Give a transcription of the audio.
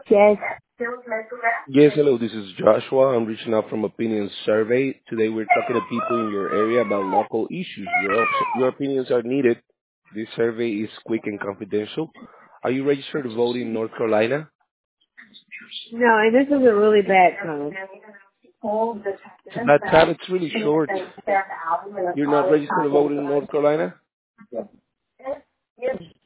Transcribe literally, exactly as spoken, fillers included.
Yes. Yes, hello, this is Joshua. I'm reaching out from Opinion Survey. Today we're talking to people in your area about local issues. Your, op- your opinions are needed. This survey is quick and confidential. Are you registered to vote in North Carolina? No, and this is a really bad time. It's a bad time. It's really short. You're not registered to vote in North Carolina?